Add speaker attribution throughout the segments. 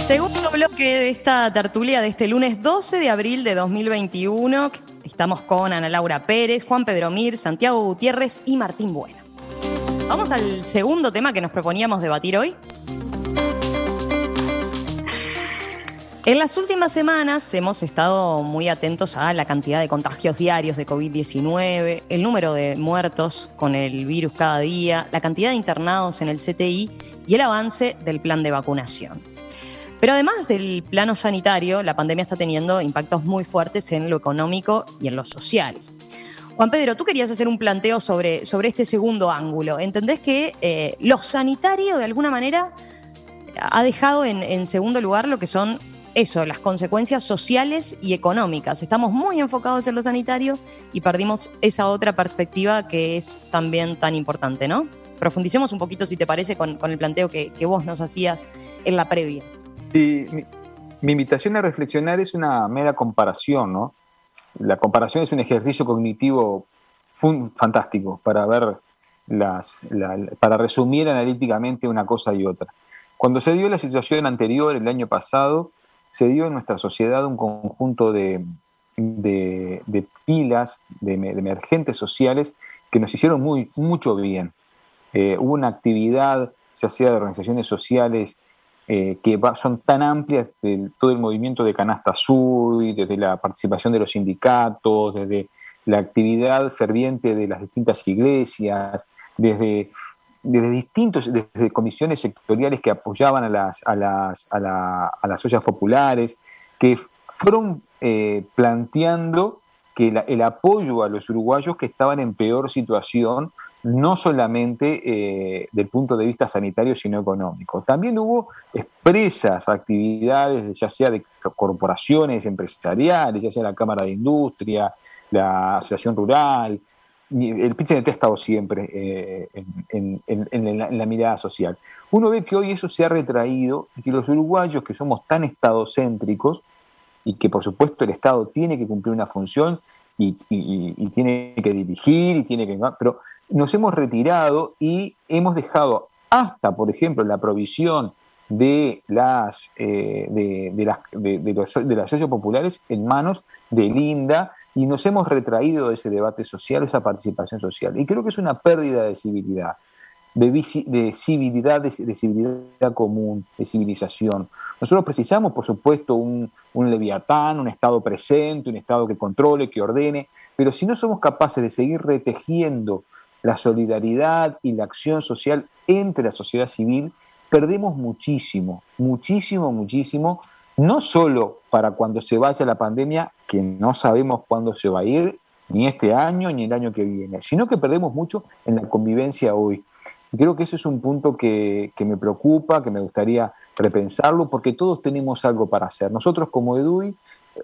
Speaker 1: Segundo bloque de esta tertulia de este lunes 12 de abril de 2021. Estamos con Ana Laura Pérez, Juan Pedro Mir, Santiago Gutiérrez y Martín Bueno. Vamos al segundo tema que nos proponíamos debatir hoy. En las últimas semanas hemos estado muy atentos a la cantidad de contagios diarios de COVID-19, el número de muertos con el virus cada día, la cantidad de internados en el CTI y el avance del plan de vacunación. Pero además del plano sanitario, la pandemia está teniendo impactos muy fuertes en lo económico y en lo social. Juan Pedro, tú querías hacer un planteo sobre este segundo ángulo. ¿Entendés que lo sanitario, de alguna manera, ha dejado en segundo lugar lo que son las consecuencias sociales y económicas? Estamos muy enfocados en lo sanitario y perdimos esa otra perspectiva que es también tan importante, ¿no? Profundicemos un poquito, si te parece, con el planteo que vos nos hacías en la previa.
Speaker 2: Sí, mi invitación a reflexionar es una mera comparación, ¿no? La comparación es un ejercicio cognitivo fantástico para ver para resumir analíticamente una cosa y otra. Cuando se dio la situación anterior, el año pasado, se dio en nuestra sociedad un conjunto de pilas, de emergentes sociales que nos hicieron mucho bien. Hubo una actividad, ya sea de organizaciones sociales, que son tan amplias, de todo el movimiento de Canasta Azul, y desde la participación de los sindicatos, desde la actividad ferviente de las distintas iglesias, desde comisiones sectoriales que apoyaban a las ollas populares, que fueron planteando que el apoyo a los uruguayos que estaban en peor situación, no solamente del punto de vista sanitario, sino económico. También hubo expresas actividades, ya sea de corporaciones empresariales, ya sea la Cámara de Industria, la Asociación Rural. El PIT-CNT ha estado siempre en la mirada social. Uno ve que hoy eso se ha retraído y que los uruguayos, que somos tan estadocéntricos, y que por supuesto el Estado tiene que cumplir una función y tiene que dirigir, pero nos hemos retirado y hemos dejado hasta, por ejemplo, la provisión de las ollas populares en manos del INDA, y nos hemos retraído de ese debate social, esa participación social. Y creo que es una pérdida de civilidad, de civilidad común, de civilización. Nosotros precisamos, por supuesto, un leviatán, un Estado presente, un Estado que controle, que ordene, pero si no somos capaces de seguir retejiendo la solidaridad y la acción social entre la sociedad civil, perdemos muchísimo, no solo para cuando se vaya la pandemia, que no sabemos cuándo se va a ir, ni este año ni el año que viene, sino que perdemos mucho en la convivencia hoy. Y creo que ese es un punto que me preocupa, que me gustaría repensarlo, porque todos tenemos algo para hacer. Nosotros como EDUI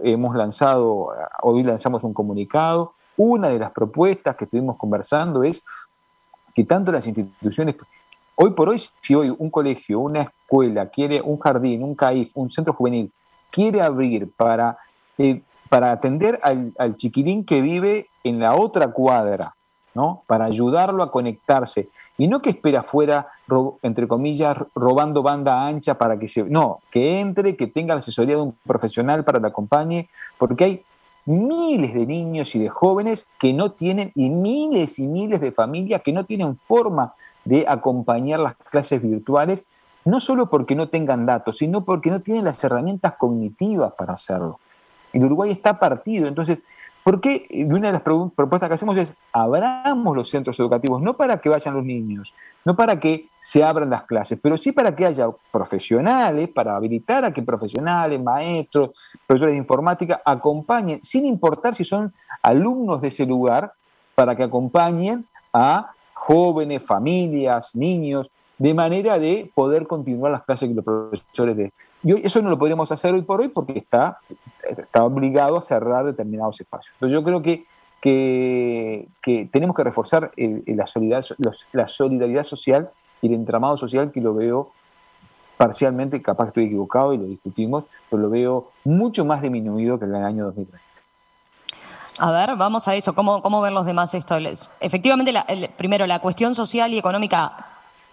Speaker 2: hoy lanzamos un comunicado. Una de las propuestas que estuvimos conversando es que tanto las instituciones, hoy por hoy, si hoy un colegio, una escuela, quiere un jardín, un CAIF, un centro juvenil, quiere abrir para atender al chiquilín que vive en la otra cuadra, ¿no? Para ayudarlo a conectarse, y no que espera afuera, entre comillas, robando banda ancha para que entre, que tenga la asesoría de un profesional para que lo acompañe, porque hay miles de niños y de jóvenes que no tienen, y miles de familias que no tienen forma de acompañar las clases virtuales, no solo porque no tengan datos, sino porque no tienen las herramientas cognitivas para hacerlo. El Uruguay está partido. Entonces, ¿por qué? Una de las propuestas que hacemos es: abramos los centros educativos, no para que vayan los niños, no para que se abran las clases, pero sí para que haya profesionales, para habilitar a que profesionales, maestros, profesores de informática acompañen, sin importar si son alumnos de ese lugar, para que acompañen a jóvenes, familias, niños, de manera de poder continuar las clases que los profesores Y hoy eso no lo podríamos hacer hoy por hoy porque está obligado a cerrar determinados espacios. Entonces yo creo que tenemos que reforzar la solidaridad social y el entramado social, que lo veo parcialmente, capaz que estoy equivocado y lo discutimos, pero lo veo mucho más disminuido que en el año 2020.
Speaker 1: A ver, vamos a eso. ¿Cómo ven los demás esto? Efectivamente, primero, la cuestión social y económica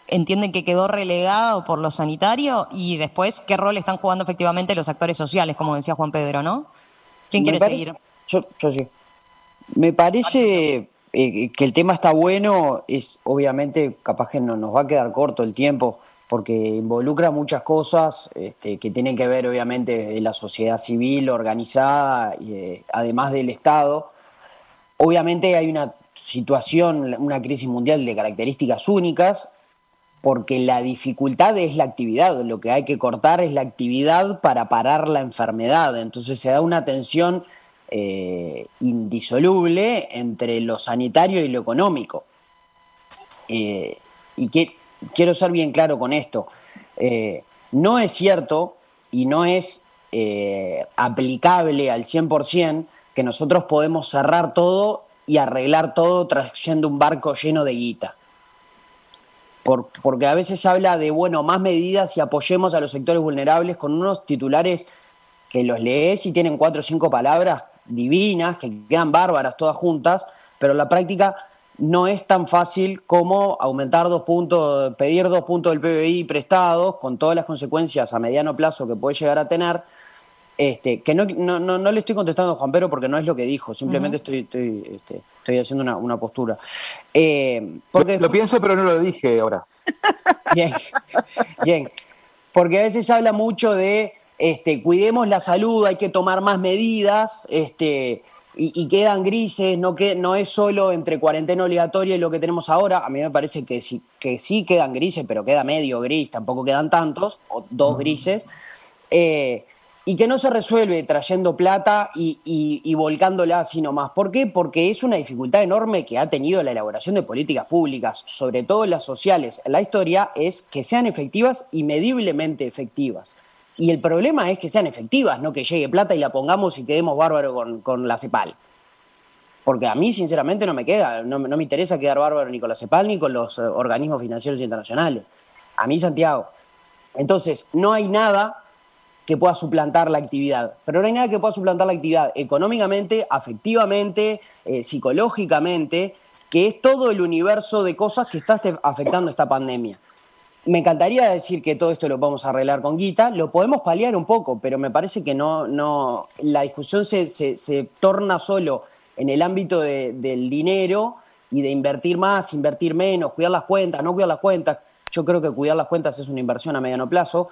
Speaker 1: entienden que quedó relegado por lo sanitario? Y después, ¿qué rol están jugando efectivamente los actores sociales, como decía Juan Pedro, ¿no? ¿Quién quiere seguir?
Speaker 3: Yo sí. Me parece que el tema está bueno, es obviamente capaz que no nos va a quedar corto el tiempo, porque involucra muchas cosas que tienen que ver obviamente desde la sociedad civil organizada y además del Estado. Obviamente hay una situación, una crisis mundial de características únicas, porque la dificultad es la actividad, lo que hay que cortar es la actividad para parar la enfermedad, entonces se da una tensión indisoluble entre lo sanitario y lo económico. Y quiero ser bien claro con esto, no es cierto y no es aplicable al 100% que nosotros podemos cerrar todo y arreglar todo trayendo un barco lleno de guita. Porque a veces se habla de, bueno, más medidas y apoyemos a los sectores vulnerables con unos titulares que los lees y tienen 4 o 5 palabras divinas, que quedan bárbaras todas juntas, pero en la práctica no es tan fácil como aumentar 2 puntos, pedir 2 puntos del PBI prestados, con todas las consecuencias a mediano plazo que puede llegar a tener. Que no le estoy contestando a Juan Pedro porque no es lo que dijo, simplemente estoy haciendo una postura. Porque
Speaker 2: lo pienso, pero no lo dije ahora.
Speaker 3: Bien. Porque a veces se habla mucho de cuidemos la salud, hay que tomar más medidas, y quedan grises, no es solo entre cuarentena obligatoria y lo que tenemos ahora. A mí me parece que sí quedan grises, pero queda medio gris, tampoco quedan tantos, o 2 grises. Y que no se resuelve trayendo plata y volcándola así nomás. ¿Por qué? Porque es una dificultad enorme que ha tenido la elaboración de políticas públicas, sobre todo las sociales. La historia es que sean efectivas y mediblemente efectivas. Y el problema es que sean efectivas, no que llegue plata y la pongamos y quedemos bárbaros con la CEPAL. Porque a mí, sinceramente, no me interesa quedar bárbaro ni con la CEPAL ni con los organismos financieros internacionales. A mí, Santiago. Entonces, no hay nada que pueda suplantar la actividad. Pero no hay nada que pueda suplantar la actividad económicamente, afectivamente, psicológicamente, que es todo el universo de cosas que está afectando esta pandemia. Me encantaría decir que todo esto lo podemos arreglar con guita, lo podemos paliar un poco, pero me parece que no la discusión se torna solo en el ámbito del dinero y de invertir más, invertir menos, cuidar las cuentas, no cuidar las cuentas. Yo creo que cuidar las cuentas es una inversión a mediano plazo.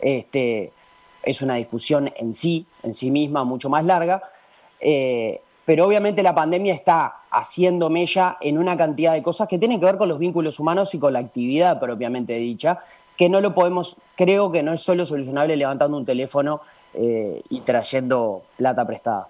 Speaker 3: Es una discusión en sí misma mucho más larga, pero obviamente la pandemia está haciendo mella en una cantidad de cosas que tienen que ver con los vínculos humanos y con la actividad propiamente dicha, que no lo podemos, creo que no es solo solucionable levantando un teléfono y trayendo plata prestada.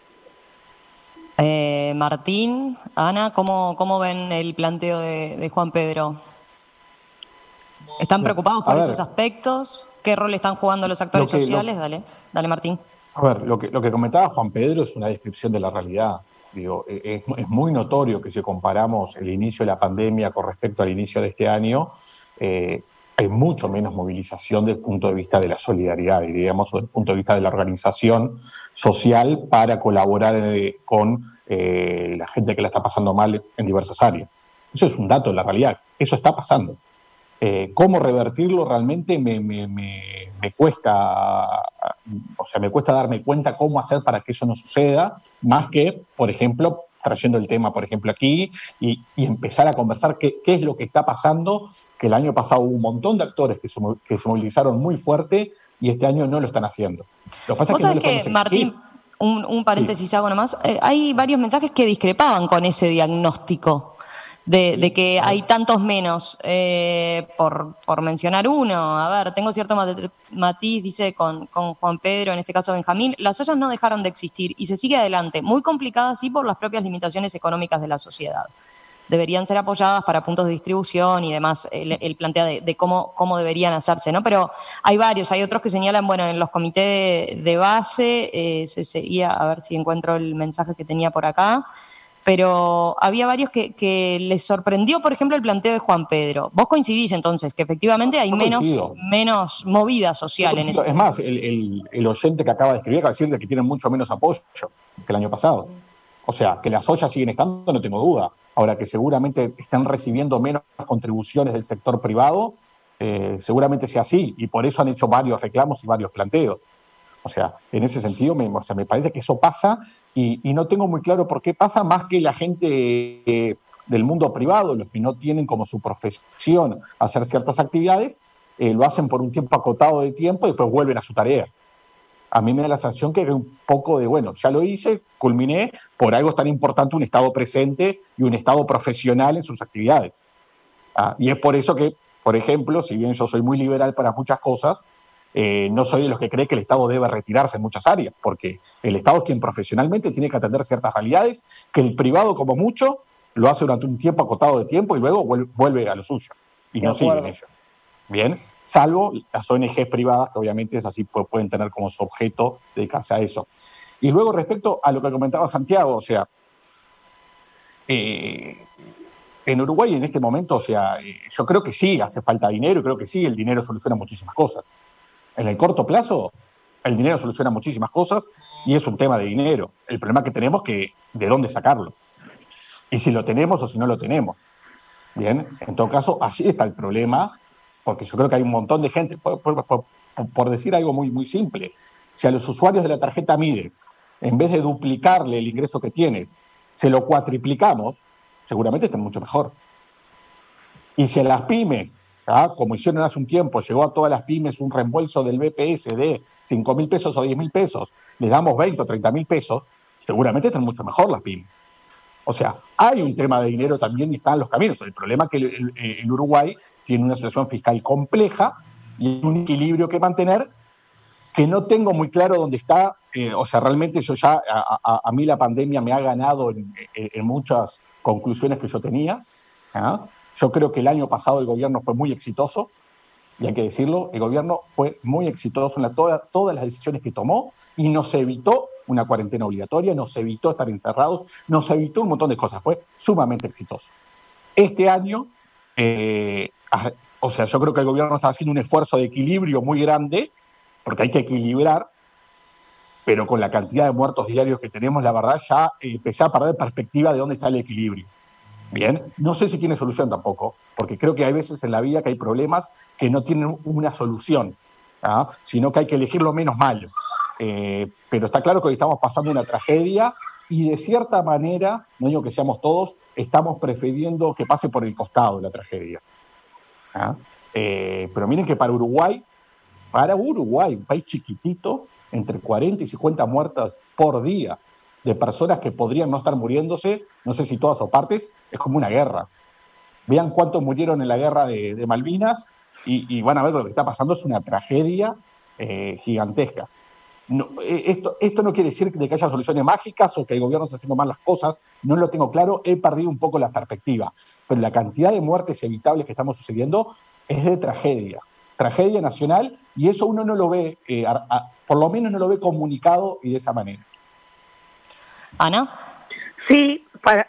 Speaker 1: Martín, Ana, ¿cómo ven el planteo de Juan Pedro? ¿Están preocupados por esos aspectos? ¿Qué rol están jugando los actores sociales? Dale, Martín.
Speaker 4: A ver, lo que comentaba Juan Pedro es una descripción de la realidad. Digo, es muy notorio que si comparamos el inicio de la pandemia con respecto al inicio de este año, hay mucho menos movilización desde el punto de vista de la solidaridad y, digamos, desde el punto de vista de la organización social para colaborar con la gente que la está pasando mal en diversas áreas. Eso es un dato de la realidad. Eso está pasando. ¿Cómo revertirlo? Realmente me cuesta, me cuesta darme cuenta cómo hacer para que eso no suceda, más que, por ejemplo, trayendo el tema, por ejemplo, aquí y empezar a conversar qué es lo que está pasando, que el año pasado hubo un montón de actores que se movilizaron muy fuerte y este año no lo están haciendo. Lo que pasa
Speaker 1: ¿Vos sabés que, Martín, un paréntesis hago nomás, hay varios mensajes que discrepaban con ese diagnóstico de que hay tantos menos, por mencionar uno. A ver, tengo cierto matiz, dice con Juan Pedro, en este caso Benjamín, las ollas no dejaron de existir y se sigue adelante, muy complicada sí por las propias limitaciones económicas de la sociedad. Deberían ser apoyadas para puntos de distribución y demás, el plantea de cómo deberían hacerse, ¿no? Pero hay varios, hay otros que señalan, bueno, en los comités de base, se seguía, a ver si encuentro el mensaje que tenía por acá, pero había varios que les sorprendió, por ejemplo, el planteo de Juan Pedro. ¿Vos coincidís entonces que efectivamente hay menos movida social en ese sentido?
Speaker 4: Es más, el oyente que acaba de escribir acaba de decir que tienen mucho menos apoyo que el año pasado. O sea, que las ollas siguen estando, no tengo duda. ahora que seguramente están recibiendo menos contribuciones del sector privado, seguramente sea así, y por eso han hecho varios reclamos y varios planteos. O sea, en ese sentido, me parece que eso pasa, y no tengo muy claro por qué pasa, más que la gente del mundo privado, los que no tienen como su profesión hacer ciertas actividades, lo hacen por un tiempo acotado de tiempo y después vuelven a su tarea. A mí me da la sensación que hay un poco de, bueno, ya lo hice, culminé, por algo es tan importante un Estado presente y un Estado profesional en sus actividades. Y es por eso que, por ejemplo, si bien yo soy muy liberal para muchas cosas, no soy de los que cree que el Estado debe retirarse en muchas áreas, porque el Estado es quien profesionalmente tiene que atender ciertas realidades, que el privado, como mucho, lo hace durante un tiempo acotado de tiempo y luego vuelve a lo suyo, y no sigue en ello. Bien, salvo las ONGs privadas, que obviamente es así, pueden tener como su objeto dedicarse a eso. Y luego, respecto a lo que comentaba Santiago, o sea, en Uruguay en este momento, o sea, yo creo que sí hace falta dinero, y creo que sí, el dinero soluciona muchísimas cosas. En el corto plazo, el dinero soluciona muchísimas cosas y es un tema de dinero. El problema que tenemos es que de dónde sacarlo. Y si lo tenemos o si no lo tenemos. Bien, en todo caso, allí está el problema, porque yo creo que hay un montón de gente, por decir algo muy, muy simple, si a los usuarios de la tarjeta Mides, en vez de duplicarle el ingreso que tienes, se lo cuatriplicamos, seguramente están mucho mejor. Y si a las pymes, como hicieron hace un tiempo, llegó a todas las pymes un reembolso del BPS de 5.000 pesos o 10.000 pesos, le damos 20 o 30.000 pesos, seguramente están mucho mejor las pymes. O sea, hay un tema de dinero también y están los caminos. El problema es que el Uruguay tiene una situación fiscal compleja y un equilibrio que mantener que no tengo muy claro dónde está. O sea, realmente yo ya, a mí la pandemia me ha ganado en muchas conclusiones que yo tenía. Yo creo que el año pasado el gobierno fue muy exitoso, y hay que decirlo, el gobierno fue muy exitoso en todas las decisiones que tomó y nos evitó una cuarentena obligatoria, nos evitó estar encerrados, nos evitó un montón de cosas, fue sumamente exitoso. Este año, o sea, yo creo que el gobierno está haciendo un esfuerzo de equilibrio muy grande, porque hay que equilibrar, pero con la cantidad de muertos diarios que tenemos, la verdad ya empecé a perder perspectiva de dónde está el equilibrio. Bien, no sé si tiene solución tampoco, porque creo que hay veces en la vida que hay problemas que no tienen una solución, sino que hay que elegir lo menos malo. Pero está claro que hoy estamos pasando una tragedia y de cierta manera, no digo que seamos todos, estamos prefiriendo que pase por el costado de la tragedia. Pero miren que para Uruguay, un país chiquitito, entre 40 y 50 muertas por día, de personas que podrían no estar muriéndose, no sé si todas o partes, es como una guerra. Vean cuántos murieron en la guerra de Malvinas y van a ver que lo que está pasando es una tragedia gigantesca. No, esto no quiere decir que haya soluciones mágicas o que el gobierno está haciendo mal las cosas, no lo tengo claro, he perdido un poco la perspectiva, pero la cantidad de muertes evitables que estamos sucediendo es de tragedia nacional, y eso uno no lo ve, por lo menos no lo ve comunicado y de esa manera.
Speaker 1: Ana.
Speaker 5: Sí,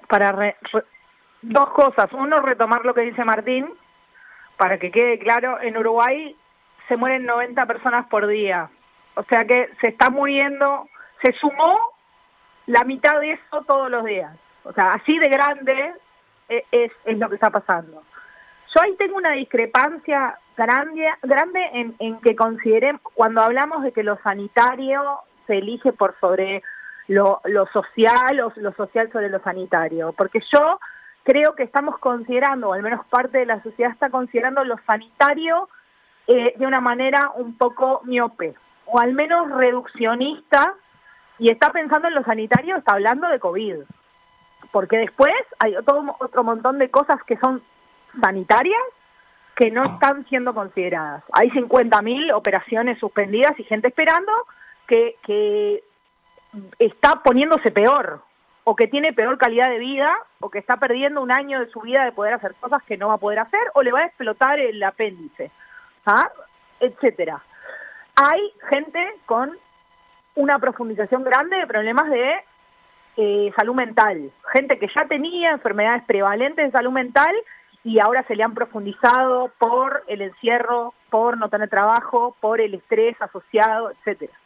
Speaker 5: dos cosas. Uno, retomar lo que dice Martín, para que quede claro, en Uruguay se mueren 90 personas por día. O sea que se está muriendo, se sumó la mitad de eso todos los días. O sea, así de grande es lo que está pasando. Yo ahí tengo una discrepancia grande en que consideremos, cuando hablamos de que lo sanitario se elige por sobre lo social o lo social sobre lo sanitario, porque yo creo que estamos considerando, o al menos parte de la sociedad está considerando lo sanitario de una manera un poco miope, o al menos reduccionista, y está pensando en lo sanitario, está hablando de COVID, porque después hay todo otro montón de cosas que son sanitarias que no están siendo consideradas. Hay 50.000 operaciones suspendidas y gente esperando que está poniéndose peor, o que tiene peor calidad de vida, o que está perdiendo un año de su vida de poder hacer cosas que no va a poder hacer, o le va a explotar el apéndice, etcétera. Hay gente con una profundización grande de problemas de salud mental, gente que ya tenía enfermedades prevalentes de salud mental y ahora se le han profundizado por el encierro, por no tener trabajo, por el estrés asociado, etcétera.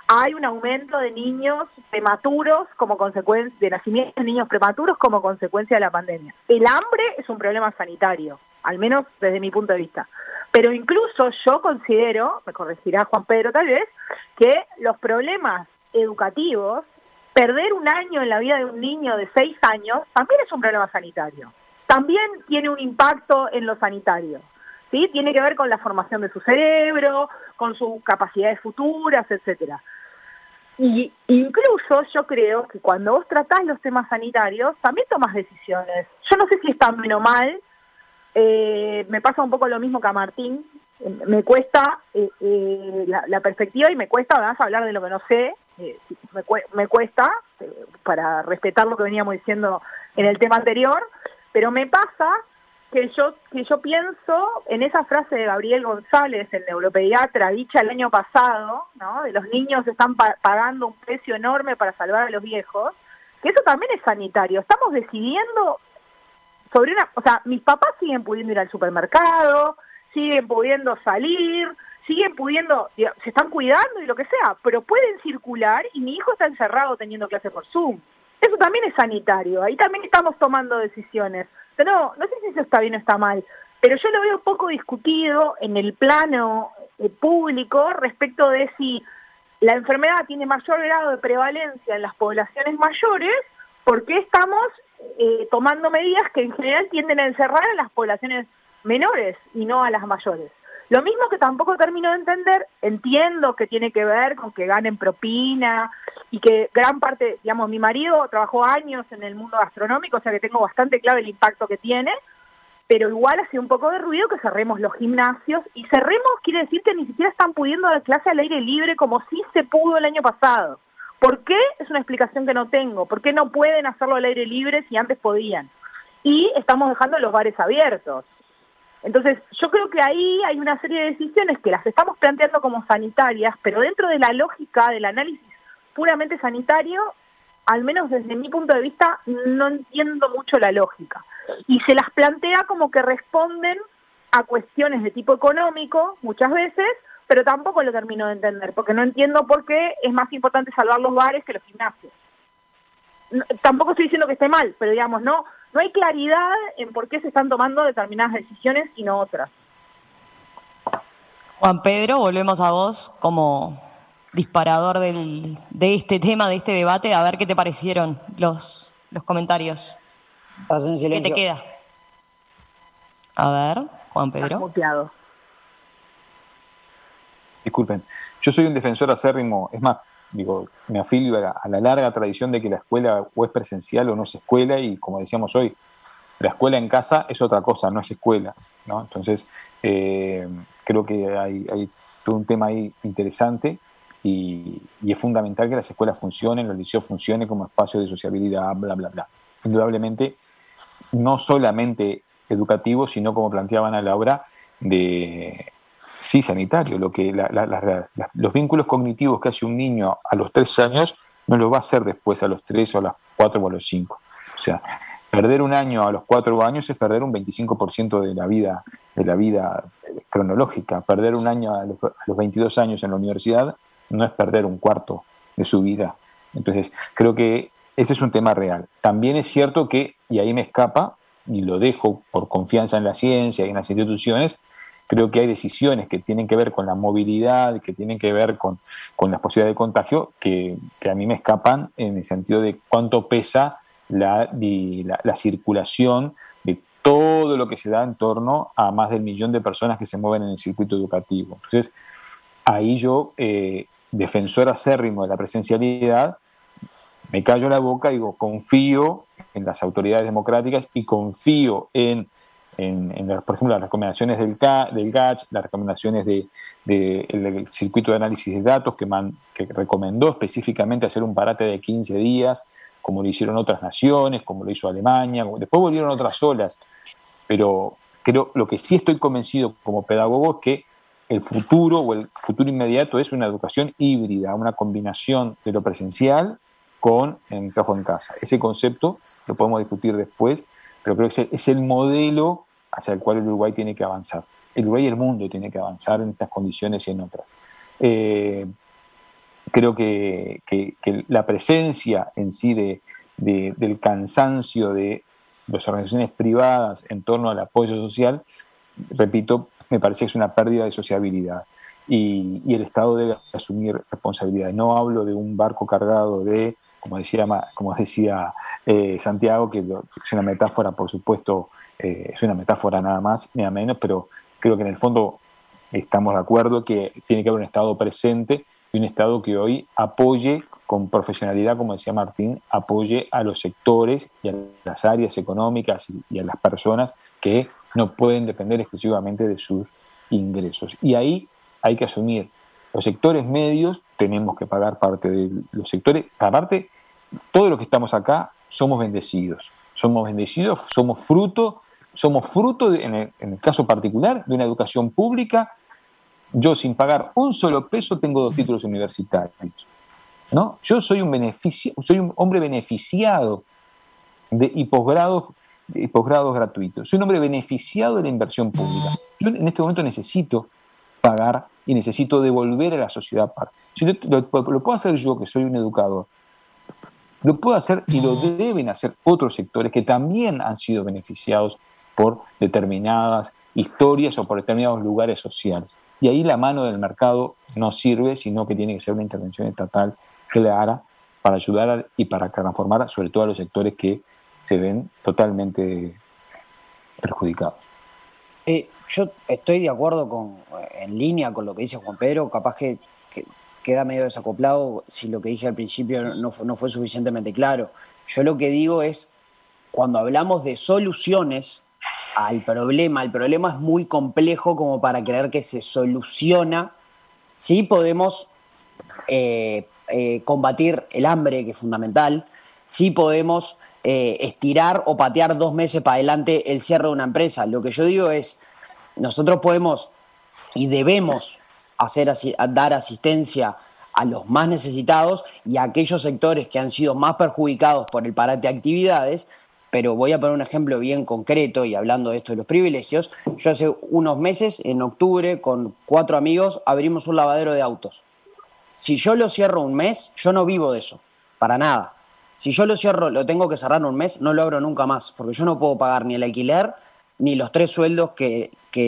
Speaker 5: hay un aumento de niños prematuros como consecuencia, de nacimientos de niños prematuros como consecuencia de la pandemia. El hambre es un problema sanitario, al menos desde mi punto de vista. Pero incluso yo considero, me corregirá Juan Pedro tal vez, que los problemas educativos, perder un año en la vida de un niño de 6 años, también es un problema sanitario. También tiene un impacto en lo sanitario, ¿sí? Tiene que ver con la formación de su cerebro, con sus capacidades futuras, etcétera. Y incluso yo creo que cuando vos tratás los temas sanitarios, también tomás decisiones. Yo no sé si está bien o mal, me pasa un poco lo mismo que a Martín, me cuesta la perspectiva y me cuesta además hablar de lo que no sé, me cuesta, para respetar lo que veníamos diciendo en el tema anterior, pero me pasa que yo pienso en esa frase de Gabriel González, el neuropediatra, dicha el año pasado, ¿no? De los niños están pagando un precio enorme para salvar a los viejos, que eso también es sanitario. Estamos decidiendo sobre o sea, mis papás siguen pudiendo ir al supermercado, siguen pudiendo salir, siguen pudiendo, se están cuidando y lo que sea, pero pueden circular y mi hijo está encerrado teniendo clase por Zoom. Eso también es sanitario, ahí también estamos tomando decisiones. Pero no sé si eso está bien o está mal, pero yo lo veo poco discutido en el plano público respecto de si la enfermedad tiene mayor grado de prevalencia en las poblaciones mayores, ¿por qué estamos tomando medidas que en general tienden a encerrar a las poblaciones menores y no a las mayores? Lo mismo que tampoco termino de entender, entiendo que tiene que ver con que ganen propina y que gran parte, digamos, mi marido trabajó años en el mundo gastronómico, o sea que tengo bastante claro el impacto que tiene, pero igual hace un poco de ruido que cerremos los gimnasios, y cerremos quiere decir que ni siquiera están pudiendo dar clase al aire libre como sí se pudo el año pasado. ¿Por qué? Es una explicación que no tengo. ¿Por qué no pueden hacerlo al aire libre si antes podían? Y estamos dejando los bares abiertos. Entonces, yo creo que ahí hay una serie de decisiones que las estamos planteando como sanitarias, pero dentro de la lógica del análisis puramente sanitario, al menos desde mi punto de vista, no entiendo mucho la lógica. Y se las plantea como que responden a cuestiones de tipo económico, muchas veces, pero tampoco lo termino de entender, porque no entiendo por qué es más importante salvar los bares que los gimnasios. No, tampoco estoy diciendo que esté mal, pero digamos, no hay claridad en por qué se están tomando determinadas decisiones y no otras.
Speaker 1: Juan Pedro, volvemos a vos como disparador de este tema, de este debate, a ver qué te parecieron los comentarios.
Speaker 3: Estás en silencio.
Speaker 1: ¿Qué te queda? A ver, Juan Pedro.
Speaker 5: Estás muteado.
Speaker 2: Disculpen, yo soy un defensor acérrimo, es más, digo, me afilio a la larga tradición de que la escuela o es presencial o no es escuela, y como decíamos hoy, la escuela en casa es otra cosa, no es escuela, ¿no? Entonces, creo que hay todo un tema ahí interesante y es fundamental que las escuelas funcionen, los liceos funcionen como espacio de sociabilidad, bla, bla, bla. Indudablemente, no solamente educativo, sino, como planteaban a la hora, sí sanitario. Lo que los vínculos cognitivos que hace un niño a los 3 años no los va a hacer después a los 3 o a los 4 o a los 5. O sea, perder un año a los 4 años es perder un 25% de la vida cronológica. Perder un año a los 22 años en la universidad no es perder un cuarto de su vida. Entonces, creo que ese es un tema real. También es cierto que, y ahí me escapa, y lo dejo por confianza en la ciencia y en las instituciones, creo que hay decisiones que tienen que ver con la movilidad, que tienen que ver con las posibilidades de contagio, que a mí me escapan en el sentido de cuánto pesa la circulación de todo lo que se da en torno a más del 1 millón de personas que se mueven en el circuito educativo. Entonces, ahí yo, defensor acérrimo de la presencialidad, me callo la boca y digo, confío en las autoridades democráticas y confío en por ejemplo, las recomendaciones del GACH, las recomendaciones del circuito de análisis de datos que recomendó específicamente hacer un parate de 15 días, como lo hicieron otras naciones, como lo hizo Alemania, después volvieron otras olas, pero creo, lo que sí estoy convencido como pedagogo es que el futuro o el futuro inmediato es una educación híbrida, una combinación de lo presencial con el trabajo en casa. Ese concepto lo podemos discutir después, pero creo que es el modelo hacia el cual el Uruguay tiene que avanzar. El Uruguay y el mundo tiene que avanzar en estas condiciones y en otras. creo que la presencia en sí del cansancio de las organizaciones privadas en torno al apoyo social, repito, me parece que es una pérdida de sociabilidad. Y el Estado debe asumir responsabilidades. No hablo de un barco cargado de, como decía Santiago, que es una metáfora, por supuesto, es una metáfora nada más ni nada menos, pero creo que en el fondo estamos de acuerdo que tiene que haber un Estado presente y un Estado que hoy apoye con profesionalidad, como decía Martín, apoye a los sectores y a las áreas económicas y a las personas que no pueden depender exclusivamente de sus ingresos. Y ahí hay que asumir. Los sectores medios tenemos que pagar parte de los sectores. Aparte, todos los que estamos acá somos bendecidos. Somos fruto, en el caso particular, de una educación pública. Yo, sin pagar un solo peso, tengo 2 títulos universitarios, ¿no? Yo soy un hombre beneficiado y posgrados gratuitos. Soy un hombre beneficiado de la inversión pública. Yo en este momento necesito pagar y necesito devolver a la sociedad parte. Si lo puedo hacer yo, que soy un educador, lo puedo hacer y lo deben hacer otros sectores que también han sido beneficiados por determinadas historias o por determinados lugares sociales. Y ahí la mano del mercado no sirve, sino que tiene que ser una intervención estatal clara para ayudar y para transformar sobre todo a los sectores que se ven totalmente perjudicados.
Speaker 3: Yo estoy de acuerdo en línea con lo que dice Juan Pedro, capaz que queda medio desacoplado si lo que dije al principio no fue suficientemente claro. Yo lo que digo es, cuando hablamos de soluciones al problema, el problema es muy complejo como para creer que se soluciona. Sí podemos combatir el hambre, que es fundamental, sí podemos estirar o patear 2 meses para adelante el cierre de una empresa. Lo que yo digo es, nosotros podemos y debemos dar asistencia a los más necesitados y a aquellos sectores que han sido más perjudicados por el parate de actividades, pero voy a poner un ejemplo bien concreto y hablando de esto de los privilegios. Yo hace unos meses, en octubre, con 4 amigos, abrimos un lavadero de autos. Si yo lo cierro un mes, yo no vivo de eso, para nada. Si yo lo cierro, lo tengo que cerrar un mes, no lo abro nunca más, porque yo no puedo pagar ni el alquiler ni los 3 sueldos que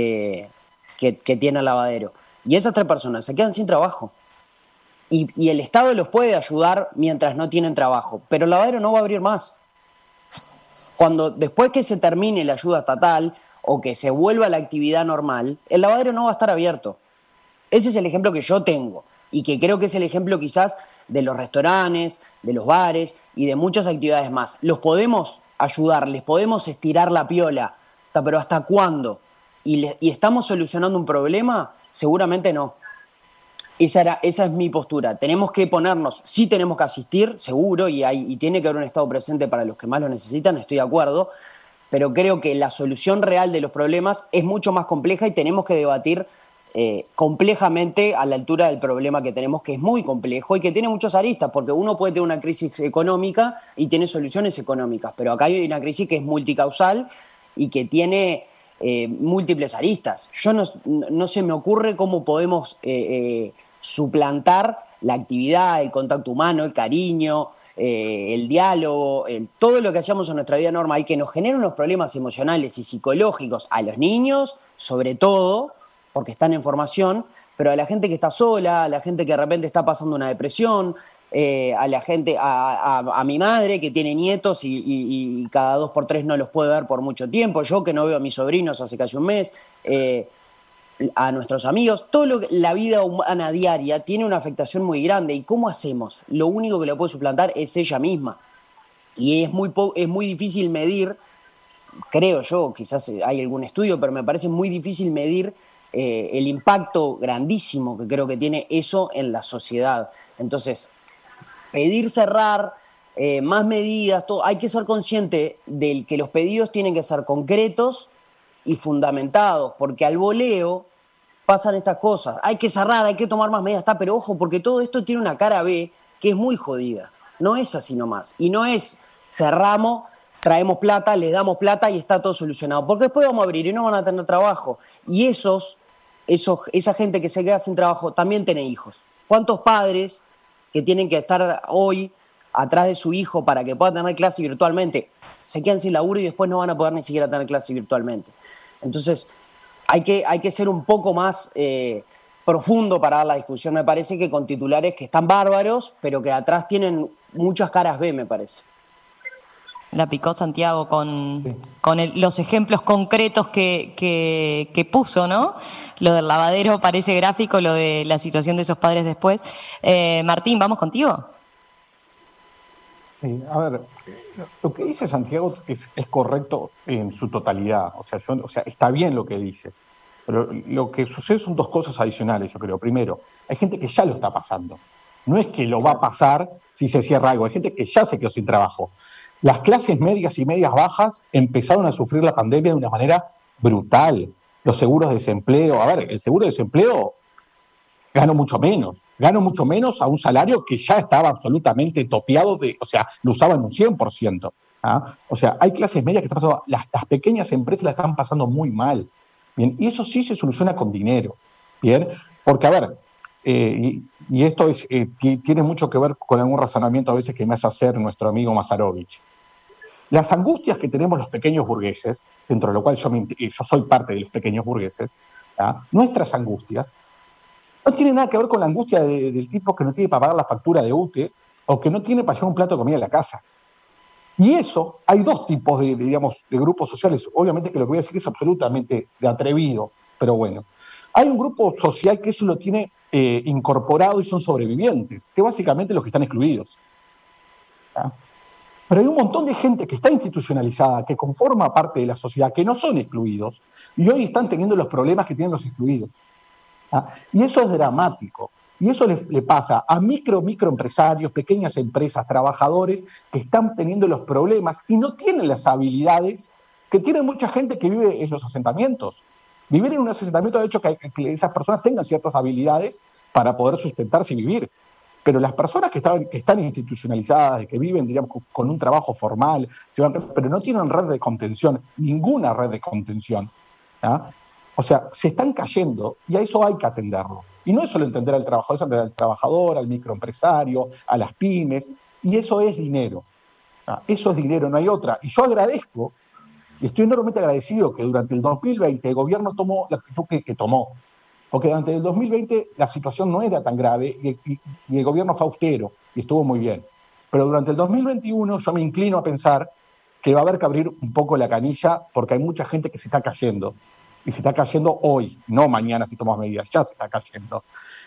Speaker 3: tiene el lavadero. Y esas 3 personas se quedan sin trabajo. Y el Estado los puede ayudar mientras no tienen trabajo, pero el lavadero no va a abrir más. Después que se termine la ayuda estatal o que se vuelva a la actividad normal, el lavadero no va a estar abierto. Ese es el ejemplo que yo tengo y que creo que es el ejemplo quizás de los restaurantes, de los bares y de muchas actividades más. Los podemos ayudar, les podemos estirar la piola, pero ¿hasta cuándo? ¿Y estamos solucionando un problema? Seguramente no. Esa es mi postura. Tenemos que ponernos, sí tenemos que asistir, seguro, y tiene que haber un Estado presente para los que más lo necesitan, estoy de acuerdo, pero creo que la solución real de los problemas es mucho más compleja y tenemos que debatir complejamente a la altura del problema que tenemos, que es muy complejo y que tiene muchas aristas, porque uno puede tener una crisis económica y tiene soluciones económicas, pero acá hay una crisis que es multicausal y que tiene múltiples aristas. No se me ocurre cómo podemos suplantar la actividad, el contacto humano, el cariño, el diálogo, todo lo que hacemos en nuestra vida normal y que nos genera unos problemas emocionales y psicológicos a los niños, sobre todo, porque están en formación, pero a la gente que está sola, a la gente que de repente está pasando una depresión, a la gente, a mi madre que tiene nietos y cada 2 por 3 no los puede ver por mucho tiempo, yo que no veo a mis sobrinos hace casi un mes, a nuestros amigos, la vida humana diaria tiene una afectación muy grande. ¿Y cómo hacemos? Lo único que lo puede suplantar es ella misma. Y es muy difícil medir, creo yo, quizás hay algún estudio, pero me parece muy difícil medir el impacto grandísimo que creo que tiene eso en la sociedad. Entonces, pedir cerrar, más medidas, hay que ser consciente de que los pedidos tienen que ser concretos y fundamentados, porque al voleo pasan estas cosas. Hay que cerrar, hay que tomar más medidas, pero ojo, porque todo esto tiene una cara B que es muy jodida. No es así nomás. Y no es cerramos, traemos plata, les damos plata y está todo solucionado. Porque después vamos a abrir y no van a tener trabajo. Y esa gente que se queda sin trabajo también tiene hijos. ¿Cuántos padres que tienen que estar hoy atrás de su hijo para que pueda tener clase virtualmente, se quedan sin laburo y después no van a poder ni siquiera tener clase virtualmente. Entonces, hay que ser un poco más profundo para dar la discusión, me parece, que con titulares que están bárbaros, pero que atrás tienen muchas caras B, me parece.
Speaker 1: La picó Santiago con los ejemplos concretos que puso, ¿no? Lo del lavadero parece gráfico, lo de la situación de esos padres después. Martín, ¿vamos contigo?
Speaker 4: Sí, a ver, lo que dice Santiago es correcto en su totalidad, o sea, está bien lo que dice, pero lo que sucede son dos cosas adicionales, yo creo. Primero, hay gente que ya lo está pasando, no es que lo va a pasar si se cierra algo, hay gente que ya se quedó sin trabajo. Las clases medias y medias bajas empezaron a sufrir la pandemia de una manera brutal. Los seguros de desempleo, a ver, el seguro de desempleo gano mucho menos a un salario que ya estaba absolutamente topeado, o sea, lo usaban un 100%. ¿Ah? O sea, hay clases medias que están pasando, las pequeñas empresas la están pasando muy mal. Bien, y eso sí se soluciona con dinero. Bien, porque a ver, y esto tiene mucho que ver con algún razonamiento a veces que me hace hacer nuestro amigo Mazarovich. Las angustias que tenemos los pequeños burgueses, dentro de lo cual yo soy parte de los pequeños burgueses, nuestras angustias no tienen nada que ver con la angustia del tipo que no tiene para pagar la factura de UTE o que no tiene para llevar un plato de comida en la casa. Y eso, hay dos tipos de grupos sociales. Obviamente que lo que voy a decir es absolutamente de atrevido, pero bueno. Hay un grupo social que eso lo tiene incorporado y son sobrevivientes, que básicamente los que están excluidos. ¿Ah? Pero hay un montón de gente que está institucionalizada, que conforma parte de la sociedad, que no son excluidos, y hoy están teniendo los problemas que tienen los excluidos. ¿Ah? Y eso es dramático. Y eso le pasa a microempresarios, pequeñas empresas, trabajadores que están teniendo los problemas y no tienen las habilidades que tiene mucha gente que vive en los asentamientos. Vivir en un asentamiento ha hecho que esas personas tengan ciertas habilidades para poder sustentarse y vivir. Pero las personas que están institucionalizadas, que viven, digamos, con un trabajo formal, pero no tienen red de contención, ninguna red de contención, ¿ah? O sea, se están cayendo y a eso hay que atenderlo. Y no es solo entender al trabajador, es entender al trabajador, al microempresario, a las pymes, y eso es dinero. ¿Ah? Eso es dinero, no hay otra. Y yo agradezco, y estoy enormemente agradecido que durante el 2020 el gobierno tomó la actitud que tomó. Porque durante el 2020 la situación no era tan grave y el gobierno fue austero y estuvo muy bien. Pero durante el 2021 yo me inclino a pensar que va a haber que abrir un poco la canilla porque hay mucha gente que se está cayendo. Y se está cayendo hoy, no mañana si tomas medidas, ya se está cayendo.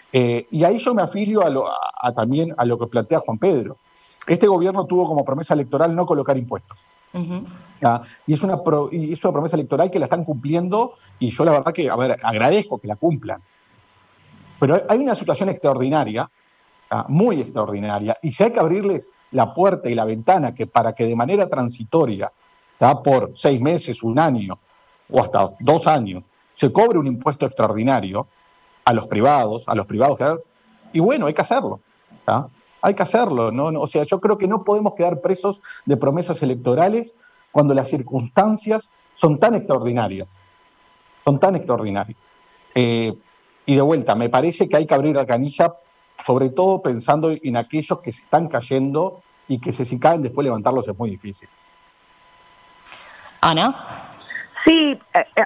Speaker 4: Y ahí yo me afilio también a lo que plantea Juan Pedro. Este gobierno tuvo como promesa electoral no colocar impuestos. Uh-huh. Y es una promesa electoral que la están cumpliendo y yo la verdad que, agradezco que la cumplan. Pero hay una situación extraordinaria, muy extraordinaria, y si hay que abrirles la puerta y la ventana para que de manera transitoria, por 6 meses, 1 año, o hasta 2 años, se cobre un impuesto extraordinario a los privados, y bueno, hay que hacerlo. Hay que hacerlo. ¿No? O sea, yo creo que no podemos quedar presos de promesas electorales cuando las circunstancias son tan extraordinarias. Y de vuelta, me parece que hay que abrir la canilla, sobre todo pensando en aquellos que se están cayendo y que si caen después levantarlos es muy difícil.
Speaker 1: Ana.
Speaker 5: Sí,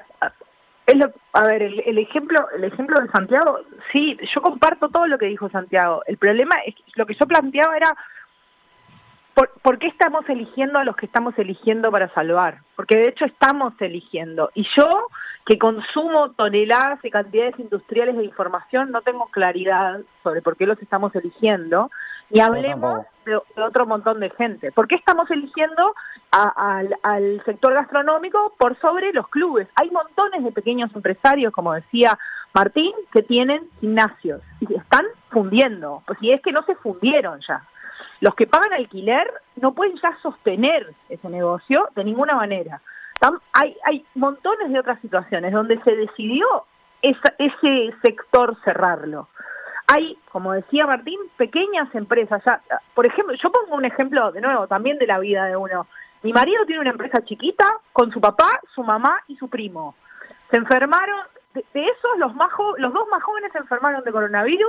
Speaker 5: el ejemplo de Santiago, sí, yo comparto todo lo que dijo Santiago. El problema es que lo que yo planteaba era ¿por qué estamos eligiendo a los que estamos eligiendo para salvar? Porque de hecho estamos eligiendo. Y yo, que consumo toneladas y cantidades industriales de información, no tengo claridad sobre por qué los estamos eligiendo. Y hablemos de otro montón de gente. ¿Por qué estamos eligiendo al sector gastronómico por sobre los clubes? Hay montones de pequeños empresarios, como decía Martín, que tienen gimnasios y se están fundiendo. Pues si es que no se fundieron ya. Los que pagan alquiler no pueden ya sostener ese negocio de ninguna manera. Hay montones de otras situaciones donde se decidió ese sector cerrarlo. Hay, como decía Martín, pequeñas empresas. Ya, por ejemplo, yo pongo un ejemplo de nuevo también de la vida de uno. Mi marido tiene una empresa chiquita con su papá, su mamá y su primo. Se enfermaron, de esos los 2 más jóvenes se enfermaron de coronavirus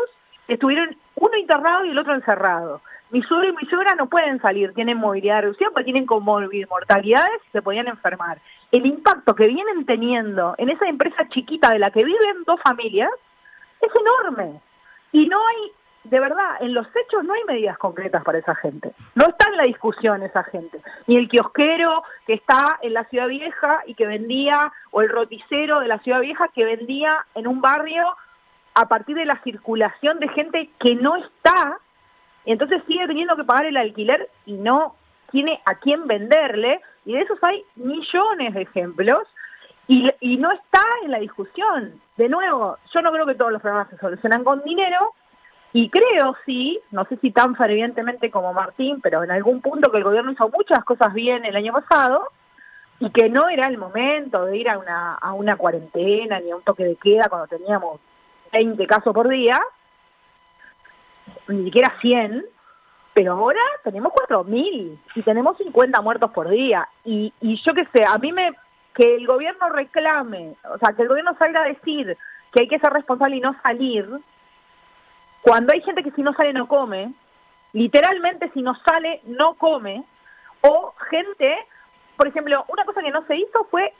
Speaker 5: estuvieron uno internado y el otro encerrado. Mi suegro y mi suegra no pueden salir, tienen movilidad reducida porque tienen mortalidades y se podían enfermar. El impacto que vienen teniendo en esa empresa chiquita de la que viven 2 familias es enorme. Y no hay, de verdad, en los hechos no hay medidas concretas para esa gente. No está en la discusión esa gente. Ni el kiosquero que está en la Ciudad Vieja y que vendía, o el roticero de la Ciudad Vieja que vendía en un barrio a partir de la circulación de gente que no está, y entonces sigue teniendo que pagar el alquiler y no tiene a quién venderle, y de esos hay millones de ejemplos, y no está en la discusión. De nuevo, yo no creo que todos los problemas se solucionan con dinero, y creo, sí, no sé si tan fervientemente como Martín, pero en algún punto que el gobierno hizo muchas cosas bien el año pasado, y que no era el momento de ir a una cuarentena ni a un toque de queda cuando teníamos 20 casos por día, ni siquiera 100, pero ahora tenemos 4.000 y tenemos 50 muertos por día. Y yo qué sé, que el gobierno reclame, o sea, que el gobierno salga a decir que hay que ser responsable y no salir, cuando hay gente que si no sale no come, literalmente si no sale no come, o gente, por ejemplo, una cosa que no se hizo fue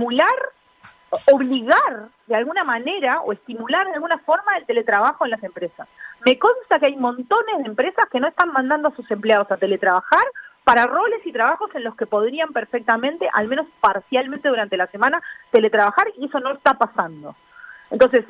Speaker 5: obligar de alguna manera o estimular de alguna forma el teletrabajo en las empresas. Me consta que hay montones de empresas que no están mandando a sus empleados a teletrabajar para roles y trabajos en los que podrían perfectamente, al menos parcialmente durante la semana, teletrabajar, y eso no está pasando. Entonces,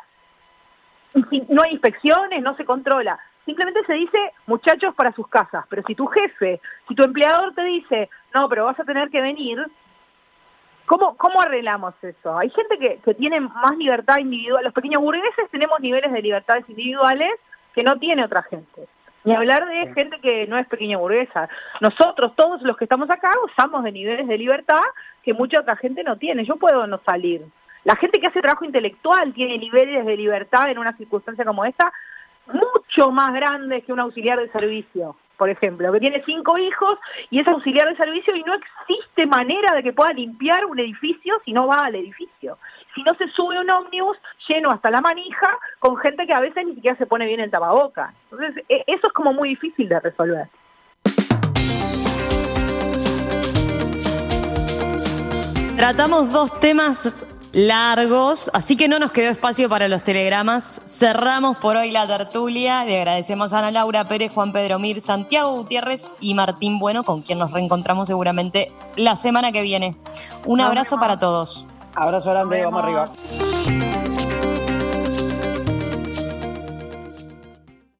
Speaker 5: no hay inspecciones, no se controla. Simplemente se dice, muchachos, para sus casas. Pero si tu jefe, si tu empleador te dice, no, pero vas a tener que venir, ¿cómo arreglamos eso? Hay gente que tiene más libertad individual. Los pequeños burgueses tenemos niveles de libertades individuales que no tiene otra gente. Ni hablar de gente que no es pequeña burguesa. Nosotros, todos los que estamos acá, gozamos de niveles de libertad que mucha otra gente no tiene. Yo puedo no salir. La gente que hace trabajo intelectual tiene niveles de libertad en una circunstancia como esta mucho más grandes que un auxiliar de servicio, por ejemplo, que tiene 5 hijos y es auxiliar de servicio y no existe manera de que pueda limpiar un edificio si no va al edificio. Si no se sube un ómnibus lleno hasta la manija con gente que a veces ni siquiera se pone bien el tapabocas. Entonces, eso es como muy difícil de resolver.
Speaker 1: Tratamos 2 temas largos, así que no nos quedó espacio para los telegramas. Cerramos por hoy la tertulia. Le agradecemos a Ana Laura Pérez, Juan Pedro Mir, Santiago Gutiérrez y Martín Bueno, con quien nos reencontramos seguramente la semana que viene. Un abrazo para todos.
Speaker 3: Abrazo grande, vamos arriba.